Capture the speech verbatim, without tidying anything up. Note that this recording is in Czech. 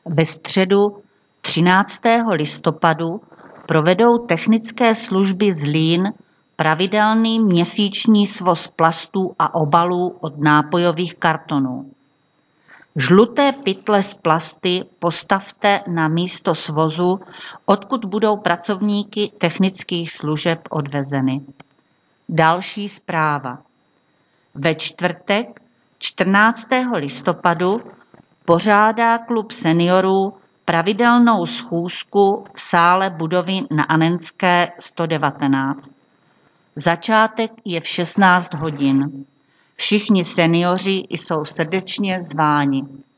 Ve středu třináctého listopadu provedou technické služby Zlín pravidelný měsíční svoz plastů a obalů od nápojových kartonů. Žluté pytle s plasty postavte na místo svozu, odkud budou pracovníky technických služeb odvezeny. Další zpráva. Ve čtvrtek čtrnáctého listopadu pořádá klub seniorů pravidelnou schůzku v sále budovy na Anenské sto devatenáct. Začátek je v šestnáct hodin. Všichni seniori jsou srdečně zváni.